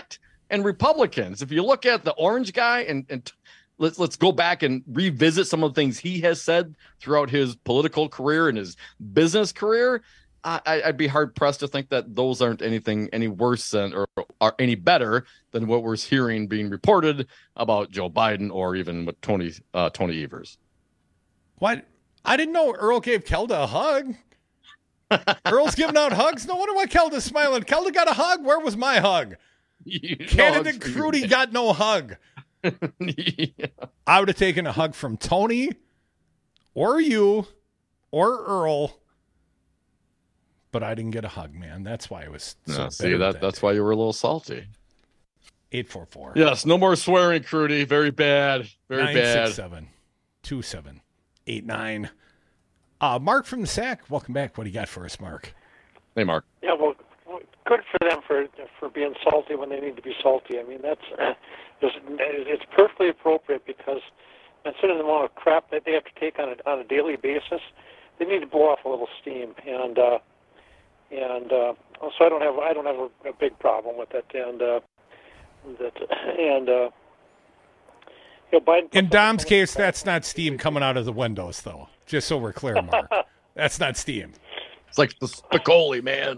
And Republicans, if you look at the orange guy and, and let's let's go back and revisit some of the things he has said throughout his political career and his business career, I, I'd be hard pressed to think that those aren't anything any worse than or are any better than what we're hearing being reported about Joe Biden or even with Tony uh, Tony Evers. What? I didn't know Earl gave Kelda a hug. Earl's giving out hugs. No wonder why Kelda's smiling. Kelda got a hug. Where was my hug? You Candidate Crudy got no hug. Yeah. I would have taken a hug from Tony or you or Earl. But I didn't get a hug, man. That's why it was so no, see that that's why you were a little salty. eight four four Yes, no more swearing, Crudy. Very bad. Very nine bad. six seven two seven eight nine Uh Mark from the Sack, welcome back. What do you got for us, Mark? Hey, Mark. Yeah, well, good for them for for being salty when they need to be salty. I mean, that's uh, it's perfectly appropriate because considering the amount of crap that they have to take on a on a daily basis, they need to blow off a little steam. And uh, and uh, so I don't have I don't have a, a big problem with it. And uh, that and uh, you know, Biden. In Dom's case, that's not steam coming out of the windows, though. Just so we're clear, Mark. That's not steam. It's like the Spicoli, man.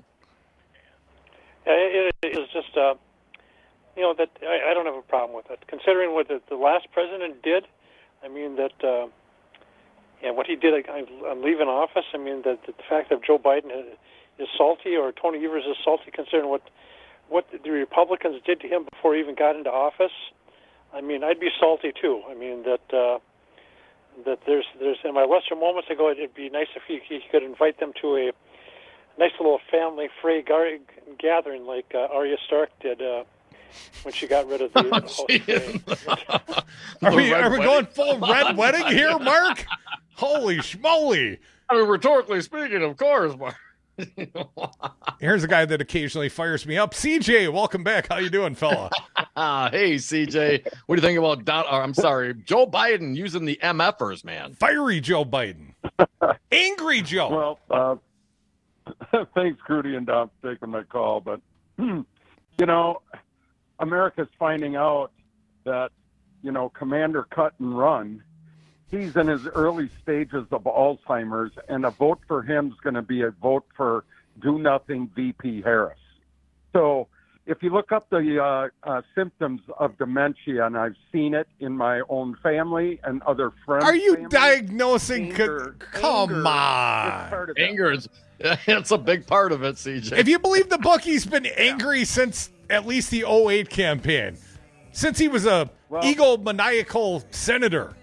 It, it is just, uh, you know, that I, I don't have a problem with it. Considering what the, the last president did, I mean, that, uh, yeah, what he did on leaving office, I mean, that the fact that Joe Biden is salty or Tony Evers is salty considering what, what the Republicans did to him before he even got into office, I mean, I'd be salty too. I mean, that, uh, that there's, there's, in my lesser moments ago, it'd be nice if he, he could invite them to a nice little family free gar- gathering like uh, Arya Stark did uh, when she got rid of the oh, Are we, are we going full red wedding here, Mark? Holy schmoly. I mean, rhetorically speaking, of course, Mark. Here's a guy that occasionally fires me up. C J, welcome back. How you doing, fella? Hey, C J. What do you think about Don? Or, I'm sorry, Joe Biden using the M Fers, man? Fiery Joe Biden. Angry Joe. Well, uh, thanks, Crudy and Dom, for taking my call. But, you know, America's finding out that, you know, Commander Cut and Run, he's in his early stages of Alzheimer's, and a vote for him is going to be a vote for do-nothing V P Harris. So if you look up the uh, uh, symptoms of dementia, and I've seen it in my own family and other friends. Are you families, diagnosing? anger, co- Come anger on. is part of Anger is it's a big part of it, C J. If you believe the book, he's been angry since at least the oh eight campaign, since he was a well, egomaniacal senator.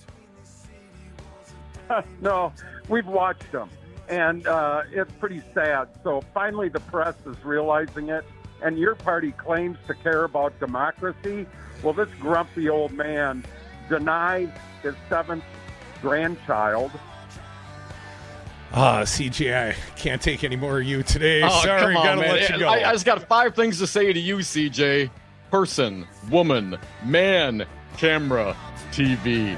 No, we've watched them, and uh, it's pretty sad. So finally the press is realizing it, and your party claims to care about democracy. Well, this grumpy old man denies his seventh grandchild. Ah, uh, C J, I can't take any more of you today. Oh, Sorry, come on, gotta man. let you go. I, I just got five things to say to you, C J. Person, woman, man, camera, T V.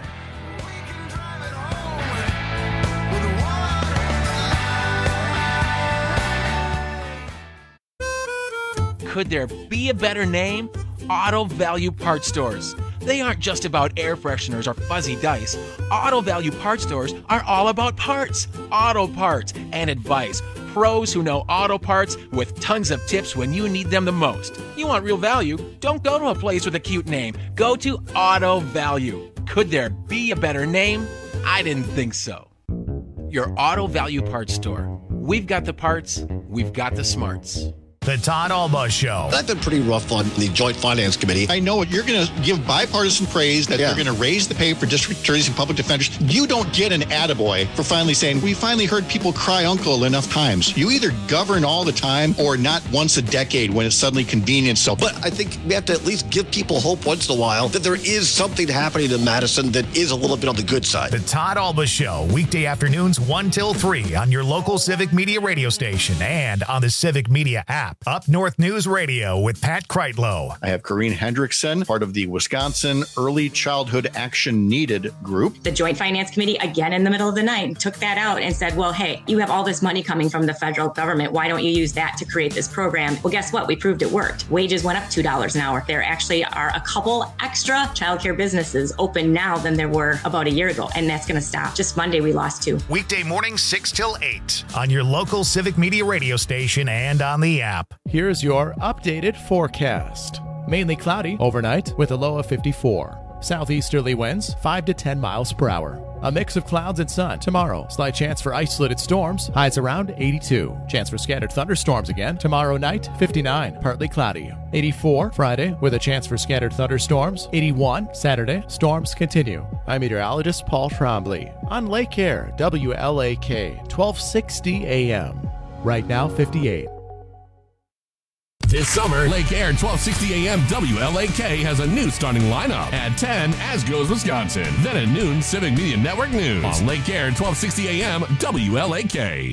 Could there be a better name? Auto Value Parts Stores. They aren't just about air fresheners or fuzzy dice. Auto Value Parts Stores are all about parts, auto parts, and advice. Pros who know auto parts with tons of tips when you need them the most. You want real value? Don't go to a place with a cute name. Go to Auto Value. Could there be a better name? I didn't think so. Your Auto Value Parts Store. We've got the parts, we've got the smarts. The Todd Alba Show. I've been pretty rough on the Joint Finance Committee. I know you're going to give bipartisan praise that yeah. they're going to raise the pay for district attorneys and public defenders. You don't get an attaboy for finally saying, we finally heard people cry uncle enough times. You either govern all the time or not once a decade when it's suddenly convenient. So, but I think we have to at least give people hope once in a while that there is something happening in Madison that is a little bit on the good side. The Todd Alba Show, weekday afternoons one till three on your local Civic Media radio station and on the Civic Media app. app. Up North News Radio with Pat Kreitlow. I have Corrine Hendrickson, part of the Wisconsin Early Childhood Action Needed group. The Joint Finance Committee, again in the middle of the night, took that out and said, well, hey, you have all this money coming from the federal government. Why don't you use that to create this program? Well, guess what? We proved it worked. Wages went up two dollars an hour. There actually are a couple extra childcare businesses open now than there were about a year ago, and that's going to stop. Just Monday, we lost two. Weekday morning, six till eight on your local Civic Media radio station and on the app. Here's your updated forecast. Mainly cloudy overnight with a low of fifty-four. Southeasterly winds five to ten miles per hour. A mix of clouds and sun tomorrow. Slight chance for isolated storms. Highs around eighty-two. Chance for scattered thunderstorms again tomorrow night. fifty-nine. Partly cloudy. eighty-four Friday with a chance for scattered thunderstorms. eighty-one Saturday. Storms continue. I'm meteorologist Paul Trombley on Lake Air W L A K twelve sixty A M. Right now fifty-eight. This summer, Lake Air twelve sixty A M W L A K has a new starting lineup. At ten, As Goes Wisconsin. Then at noon, Civic Media Network News. On Lake Air twelve sixty A M W L A K.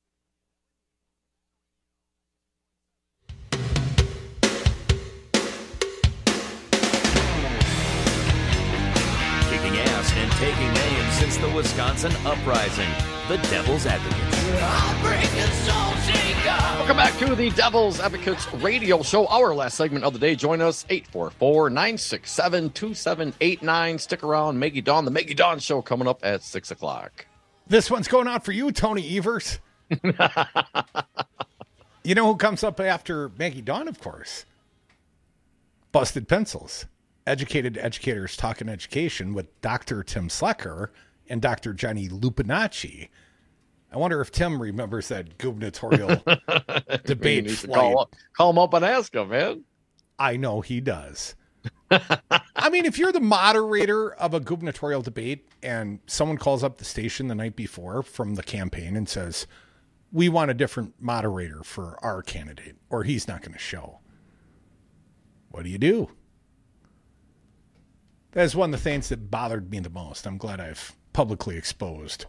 Kicking ass and taking names since the Wisconsin Uprising. The Devil's Advocates. Welcome back to the Devil's Advocates radio show. Our last segment of the day. Join us, eight four four, nine six seven, two seven eight nine. Stick around. Maggie Dawn, the Maggie Dawn show coming up at six o'clock. This one's going out for you, Tony Evers. You know who comes up after Maggie Dawn, of course? Busted Pencils. Educated educators talking education with Doctor Tim Slecker and Doctor Johnny Lupinacci. I wonder if Tim remembers that gubernatorial debate flight. Call, call him up and ask him, man. I know he does. I mean, if you're the moderator of a gubernatorial debate and someone calls up the station the night before from the campaign and says, we want a different moderator for our candidate, or he's not going to show. What do you do? That's one of the things that bothered me the most. I'm glad I've publicly exposed.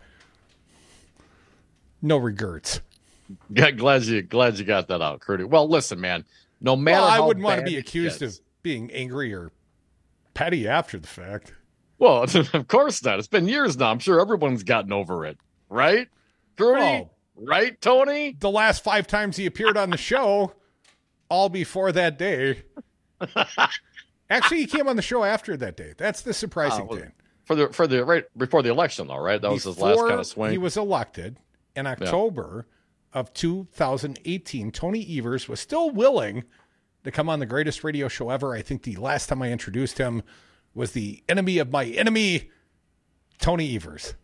No regrets. Yeah, glad you glad you got that out, Curdy. Well, listen, man. No matter well, I how wouldn't want to be bad accused of being angry or petty after the fact. Well, of course not. It's been years now. I'm sure everyone's gotten over it, right, Curdy? Oh, right, Tony? The last five times he appeared on the show, all before that day. Actually, he came on the show after that day. That's the surprising uh, thing. For the for the right before the election, though, right? That was before his last kind of swing. He was elected in October yeah. of two thousand eighteen. Tony Evers was still willing to come on the greatest radio show ever. I think the last time I introduced him was the enemy of my enemy, Tony Evers.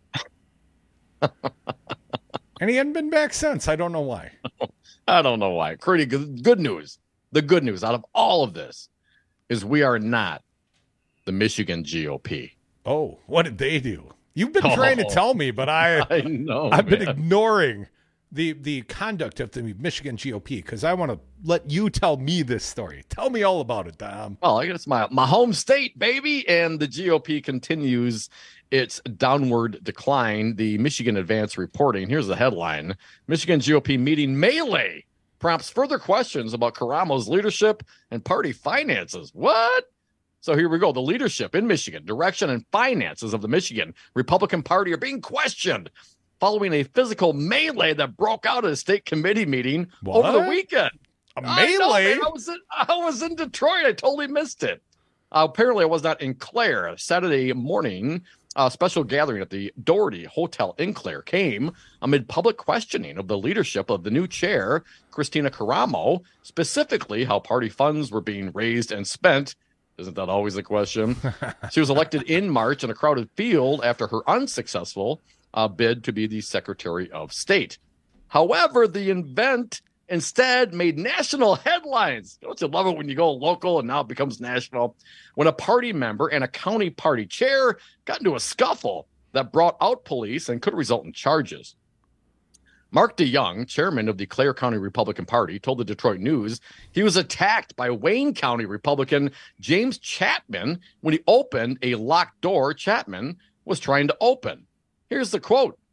And he hadn't been back since. I don't know why. I don't know why. Pretty good, good news. The good news out of all of this is we are not the Michigan G O P. Oh, what did they do? You've been oh, trying to tell me, but I, I know, I've man. been ignoring the the conduct of the Michigan G O P because I want to let you tell me this story. Tell me all about it, Dom. Well, I guess my my home state, baby, and the G O P continues its downward decline. The Michigan Advance reporting. Here's the headline: Michigan G O P meeting melee prompts further questions about Karamo's leadership and party finances. What? So here we go. The leadership in Michigan, direction and finances of the Michigan Republican Party are being questioned following a physical melee that broke out at a state committee meeting what? over the weekend. A melee? I, know, I, was in, I was in Detroit. I totally missed it. Uh, apparently, I was not in Clare. Saturday morning, a special gathering at the Doherty Hotel in Clare came amid public questioning of the leadership of the new chair, Christina Karamo, specifically how party funds were being raised and spent. Isn't that always the question? She was elected in March in a crowded field after her unsuccessful uh, bid to be the Secretary of State. However, the event instead made national headlines. Don't you love it when you go local and now it becomes national? When a party member and a county party chair got into a scuffle that brought out police and could result in charges. Mark DeYoung, chairman of the Clare County Republican Party, told the Detroit News he was attacked by Wayne County Republican James Chapman when he opened a locked door Chapman was trying to open. Here's the quote.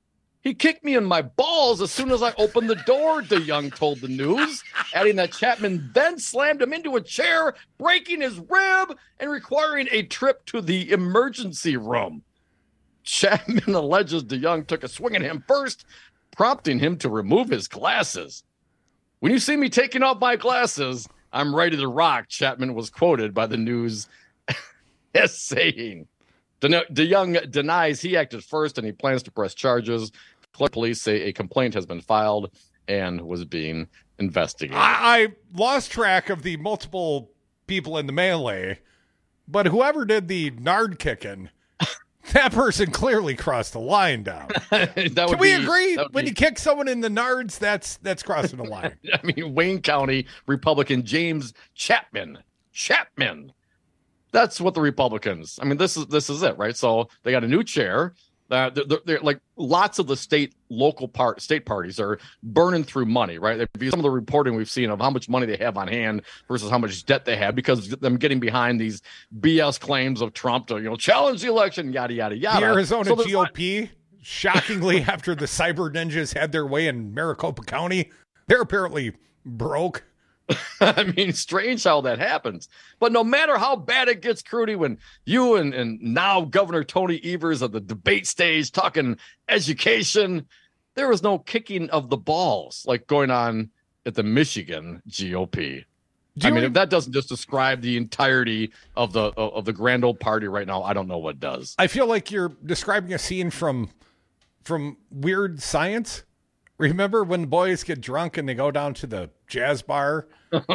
He kicked me in my balls as soon as I opened the door, DeYoung told the News, adding that Chapman then slammed him into a chair, breaking his rib and requiring a trip to the emergency room. Chapman alleges DeYoung took a swing at him first, prompting him to remove his glasses. When you see me taking off my glasses, I'm ready to rock, Chapman was quoted by the News as saying. DeYoung denies he acted first and he plans to press charges. Police say a complaint has been filed and was being investigated. I, I lost track of the multiple people in the melee, but whoever did the nard kicking, that person clearly crossed the line down. that Can would we be, agree? would When be... you kick someone in the nards, that's that's crossing the line. I mean, Wayne County Republican James Chapman. Chapman. That's what the Republicans. I mean, this is this is it, right? So they got a new chair. Uh, they're, they're, they're like lots of the state, local part, state parties are burning through money, right? Some of the reporting we've seen of how much money they have on hand versus how much debt they have because of them getting behind these B S claims of Trump to, you know, challenge the election, yada, yada, yada. The Arizona so G O P, shockingly, after the cyber ninjas had their way in Maricopa County, they're apparently broke. I mean, strange how that happens. But no matter how bad it gets, Crudy, when you and, and now Governor Tony Evers at the debate stage talking education, there was no kicking of the balls like going on at the Michigan G O P. I mean, if that doesn't just describe the entirety of the of the grand old party right now, I don't know what does. I feel like you're describing a scene from from Weird Science. Remember when the boys get drunk and they go down to the jazz bar?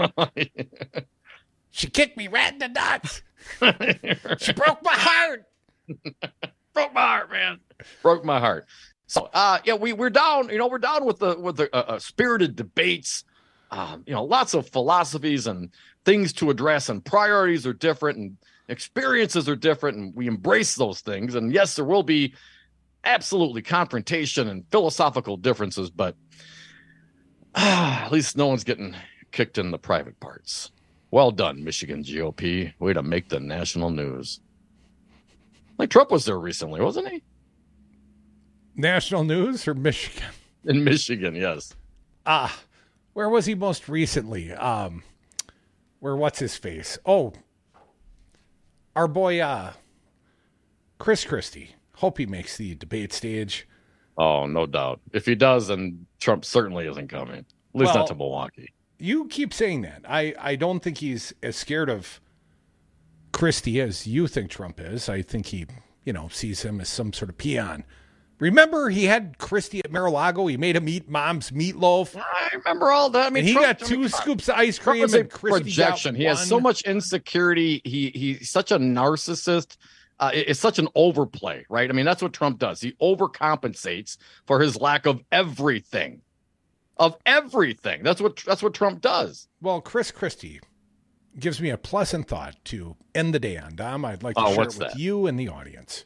She kicked me right in the nuts. She broke my heart. Broke my heart, man. Broke my heart. So, uh, yeah, we we're down. You know, we're down with the with the uh, uh, spirited debates. Um, you know, lots of philosophies and things to address, and priorities are different, and experiences are different, and we embrace those things. And yes, there will be absolutely confrontation and philosophical differences, but ah, at least no one's getting kicked in the private parts. Well done, Michigan G O P. Way to make the national news. Like Trump was there recently, wasn't he? National news or Michigan? In Michigan, yes. Ah, where was he most recently? Um, where what's his face? Oh, our boy, uh, Chris Christie. Hope he makes the debate stage. Oh, no doubt. If he does, then Trump certainly isn't coming. At least well, not to Milwaukee. You keep saying that. I, I don't think he's as scared of Christie as you think Trump is. I think he, you know, sees him as some sort of peon. Remember, he had Christie at Mar-a-Lago. He made him eat mom's meatloaf. I remember all that. I mean, and he Trump, got two I mean, scoops of ice Trump cream. is a And Christie projection. got He one. has so much insecurity. He he's such a narcissist. Uh, it- it's such an overplay, right? I mean, that's what Trump does. He overcompensates for his lack of everything, of everything. That's what that's what Trump does. Well, Chris Christie gives me a pleasant thought to end the day on, Dom. I'd like to Oh, share what's it with that? you and the audience.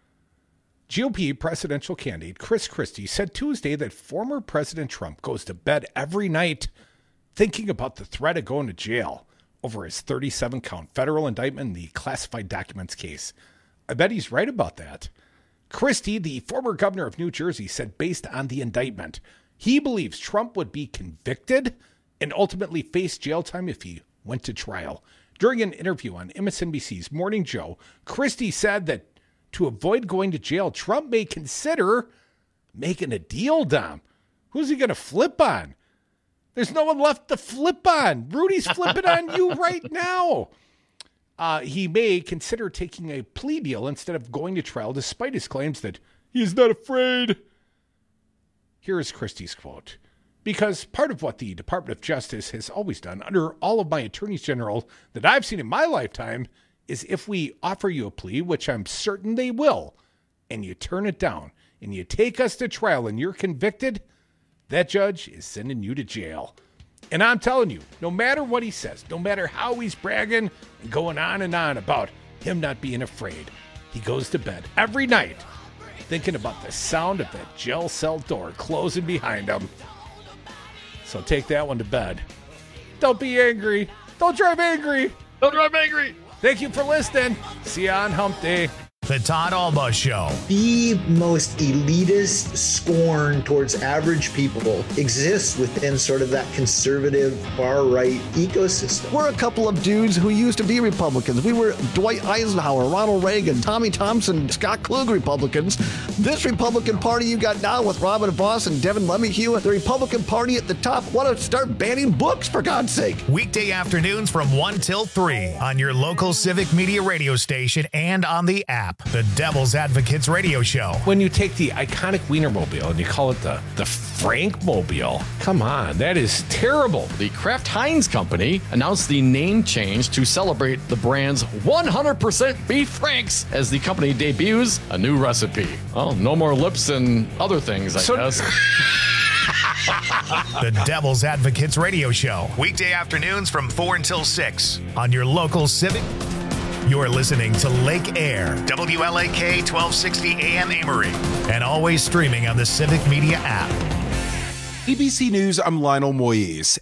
G O P presidential candidate Chris Christie said Tuesday that former President Trump goes to bed every night thinking about the threat of going to jail over his thirty-seven count federal indictment in the classified documents case. I bet he's right about that. Christie, the former governor of New Jersey, said based on the indictment, he believes Trump would be convicted and ultimately face jail time if he went to trial. During an interview on M S N B C's Morning Joe, Christie said that to avoid going to jail, Trump may consider making a deal, Dom. Who's he going to flip on? There's no one left to flip on. Rudy's flipping on you right now. Uh, he may consider taking a plea deal instead of going to trial, despite his claims that he's not afraid. Here is Christie's quote. Because part of what the Department of Justice has always done under all of my attorneys general that I've seen in my lifetime is if we offer you a plea, which I'm certain they will, and you turn it down, and you take us to trial and you're convicted, that judge is sending you to jail. And I'm telling you, no matter what he says, no matter how he's bragging and going on and on about him not being afraid, he goes to bed every night thinking about the sound of that jail cell door closing behind him. So take that one to bed. Don't be angry. Don't drive angry. Don't drive angry. Thank you for listening. See you on Hump Day. The Todd Alba Show. The most elitist scorn towards average people exists within sort of that conservative far-right ecosystem. We're a couple of dudes who used to be Republicans. We were Dwight Eisenhower, Ronald Reagan, Tommy Thompson, Scott Klug Republicans. This Republican Party you got now with Robin Voss and Devin LeMahieu, the Republican Party at the top, want to start banning books, for God's sake. Weekday afternoons from one till three on your local Civic Media radio station and on the app. The Devil's Advocates Radio Show. When you take the iconic Wienermobile and you call it the, the Frankmobile, come on, that is terrible. The Kraft Heinz Company announced the name change to celebrate the brand's one hundred percent beef franks as the company debuts a new recipe. Well, no more lips and other things, I so- guess. The Devil's Advocates Radio Show. Weekday afternoons from four until six on your local Civic. You're listening to Lake Air, W L A K twelve sixty A M Amory, and always streaming on the Civic Media app. A B C News, I'm Lionel Moyes.